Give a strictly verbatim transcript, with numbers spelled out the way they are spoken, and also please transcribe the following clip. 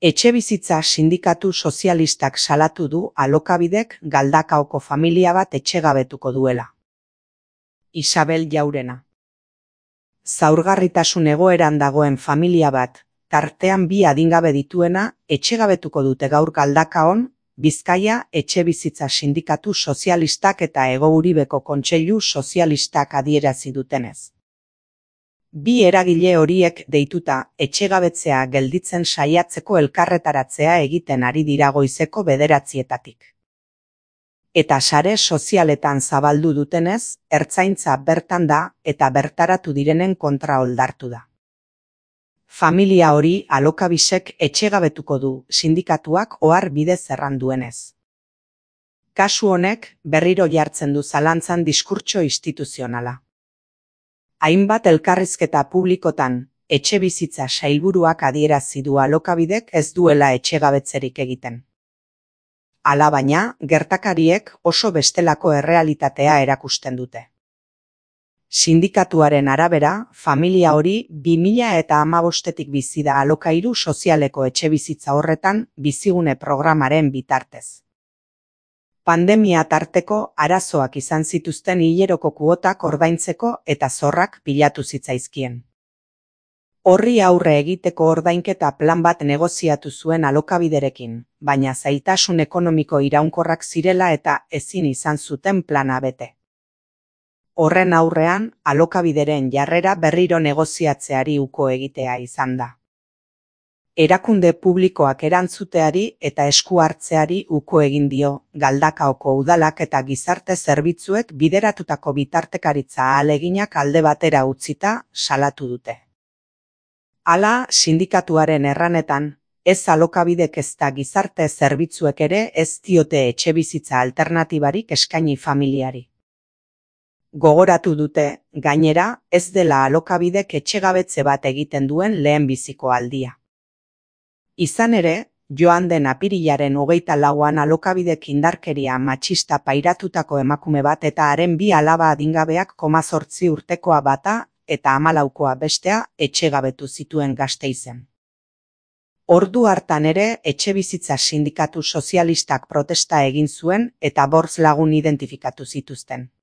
Etxebizitza sindikatu sozialistak salatu du Alokabidek Galdakaoko familia bat etxegabetuko duela. Isabel Jaurena. Zaurgarritasun egoeran dagoen familia bat, tartean bi adingabe dituena, etxegabetuko dute gaur Galdakaon, Bizkaia Etxebizitza Sindikatu Sozialistak eta Hego Uribeko Kontseilu Sozialistak adierazi dutenez. Bi eragile horiek deituta etxegabetzea gelditzen saiatzeko elkarretaratzea egiten ari dira goizeko bederatzietatik. Eta sare sozialetan zabaldu dutenez, ertzaintza bertan da eta bertaratu direnen kontra oldartu da. Familia hori Alokabisek etxegabetuko du sindikatuak ohar bidez erranduenez. Kasu honek berriro jartzen du zalantzan diskurtso instituzionala. Hainbat elkarrizketa publikotan, etxebizitza sailburuak adierazi du Alokabidek ez duela etxegabetzerik egiten. Alabaina, gertakariek oso bestelako errealitatea erakusten dute. Sindikatuaren arabera, familia hori bi mila hamabostetik bizi da alokairu sozialeko etxebizitza horretan bizigune programaren bitartez. Pandemia tarteko arazoak izan zituzten hileroko kuotak ordaintzeko eta zorrak pilatu zitzaizkien. Horri aurre egiteko ordainketa plan bat negoziatu zuen Alokabiderekin, baina zailtasun ekonomiko iraunkorrak zirela eta ezin izan zuten plana bete. Horren aurrean, Alokabideren jarrera berriro negoziatzeari uko egitea izan da. Erakunde publikoak erantzuteari eta esku hartzeari uko egin dio, Galdakaoko udalak eta gizarte zerbitzuek bideratutako bitartekaritza ahaleginak alde batera utzita salatu dute. Hala, sindikatuaren erranetan, ez Alokabidek ezta gizarte zerbitzuek ere ez diote etxebizitza alternatibarik eskaini familiari. Gogoratu dute, gainera, ez dela Alokabidek etxegabetze bat egiten duen lehenbiziko aldia. Izan ere, joan den apirilaren hogeita lauan Alokabidek indarkeria matxista pairatutako emakume bat eta haren bi alaba adingabeak koma zortzi urtekoa bata eta hamalaukoa bestea etxegabetu zituen Gasteizen. Ordu hartan ere etxebizitza sindikatu sozialistak protesta egin zuen eta bortz lagun identifikatu zituzten.